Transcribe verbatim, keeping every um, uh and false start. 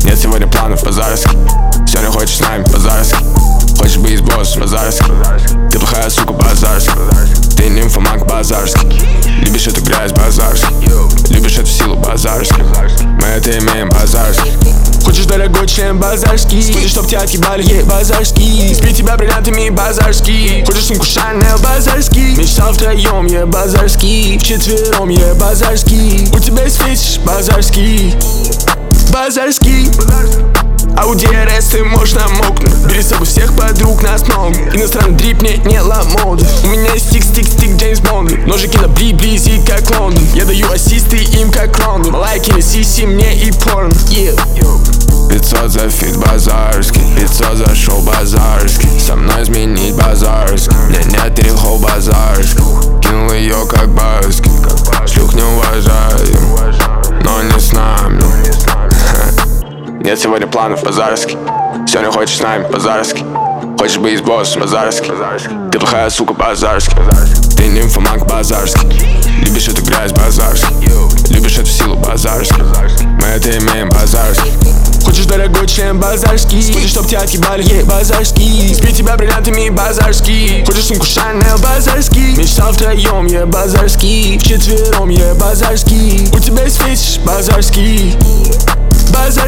Нет сегодня планов базарский. Сегодня хочешь с нами базарский. Хочешь быть боссом базарский. Ты плохая сука базарский. Ты нимфоманка базарский. Любишь эту грязь базарский. Любишь эту силу базарский. Мы это имеем базарский. Хочешь дорогой член базарский. Хочешь, чтоб тебя отъебали, ей базарский. Спи тебя бриллиантами базарский. Хочешь сумку Шанель базарский. Мечтал втроем, я базарский. Вчетвером, я базарский. У тебя есть фетиш базарский. Базарский. Ауди эр эс, ты можешь намокнуть. Бери с собой всех подруг, нас много. Иностранный дрип, не, не ламоды. У меня есть стик, стик, стик, Джеймс Бонд. Ножики на бли, близи, как Лондон. Я даю ассисты им, как Лондон. Лайки на сиси, мне и порно, yeah. Пятьсот за фит базарский. Пятьсот за шоу базарский. Со мной изменить базарский. Мне нет трихов базарский. Кинул ее как базарский. Шлюх не уважаю, но не с нами. Нет сегодня планов базарский. Сегодня хочешь с нами базарский. Хочешь быть боссом базарский. Ты плохая сука базарский. Ты нимфоманка базарский. Любишь эту грязь базарский. Любишь эту силу базарский. Мы это имеем базарский. Хочешь дорогой член базарский. Хочешь, чтоб тебя отъебали, ей базарский. Спи тебя бриллиантами базарский. Хочешь сумку Шанель базарский. Мечтал втроем, я базарский. Вчетвером, я базарский. У тебя есть фетиш базарский. Базарский.